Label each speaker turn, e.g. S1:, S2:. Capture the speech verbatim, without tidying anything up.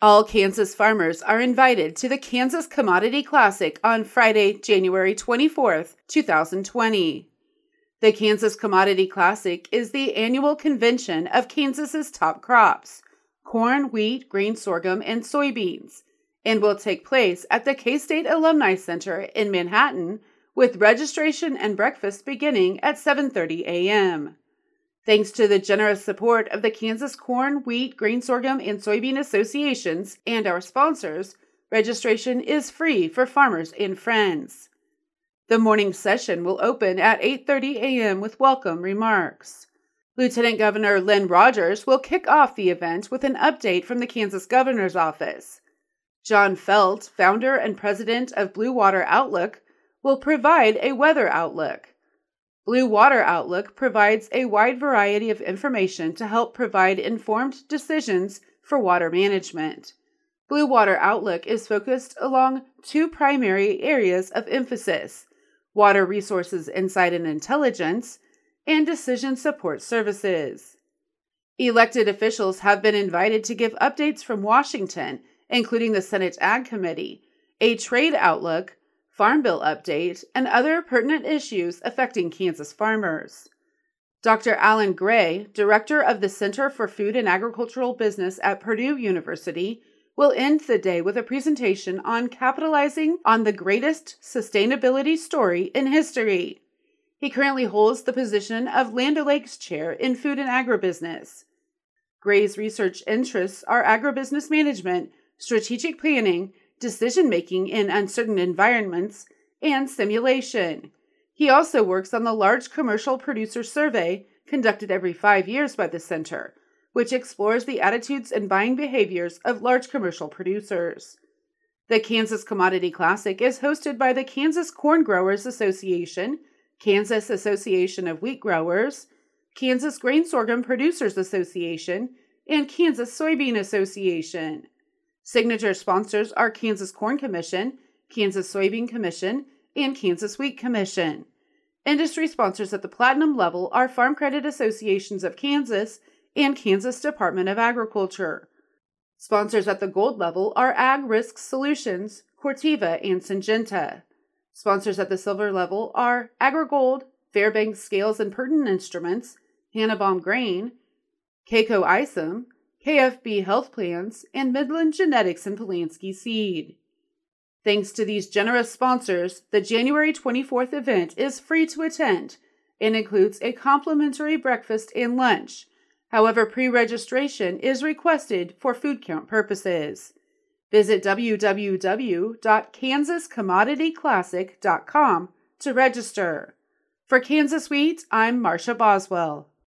S1: All Kansas farmers are invited to the Kansas Commodity Classic on Friday, January twenty-fourth, two thousand twenty. The Kansas Commodity Classic is the annual convention of Kansas's top crops, corn, wheat, grain sorghum, and soybeans, and will take place at the K-State Alumni Center in Manhattan, with registration and breakfast beginning at seven thirty a.m. Thanks to the generous support of the Kansas Corn, Wheat, Grain Sorghum, and Soybean Associations and our sponsors, registration is free for farmers and friends. The morning session will open at eight thirty a.m. with welcome remarks. Lieutenant Governor Lynn Rogers will kick off the event with an update from the Kansas Governor's Office. John Felt, founder and president of Blue Water Outlook, will provide a weather outlook. Blue Water Outlook provides a wide variety of information to help provide informed decisions for water management. Blue Water Outlook is focused along two primary areas of emphasis: water resources insight and intelligence, and decision support services. Elected officials have been invited to give updates from Washington, including the Senate Ag Committee, a trade outlook, Farm Bill update, and other pertinent issues affecting Kansas farmers. Doctor Alan Gray, director of the Center for Food and Agricultural Business at Purdue University, will end the day with a presentation on capitalizing on the greatest sustainability story in history. He currently holds the position of Land O'Lakes Chair in Food and Agribusiness. Gray's research interests are agribusiness management, strategic planning, decision-making in uncertain environments, and simulation. He also works on the Large Commercial Producer Survey, conducted every five years by the Center, which explores the attitudes and buying behaviors of large commercial producers. The Kansas Commodity Classic is hosted by the Kansas Corn Growers Association, Kansas Association of Wheat Growers, Kansas Grain Sorghum Producers Association, and Kansas Soybean Association. Signature sponsors are Kansas Corn Commission, Kansas Soybean Commission, and Kansas Wheat Commission. Industry sponsors at the platinum level are Farm Credit Associations of Kansas and Kansas Department of Agriculture. Sponsors at the gold level are Ag Risk Solutions, Corteva, and Syngenta. Sponsors at the silver level are AgriGold, Fairbanks Scales and Pertinent Instruments, Hannibal Grain, Keiko Isom, K F B Health Plans, and Midland Genetics and Polanski Seed. Thanks to these generous sponsors, the January twenty-fourth event is free to attend and includes a complimentary breakfast and lunch. However, pre-registration is requested for food count purposes. Visit w w w dot kansas commodity classic dot com to register. For Kansas Wheat, I'm Marcia Boswell.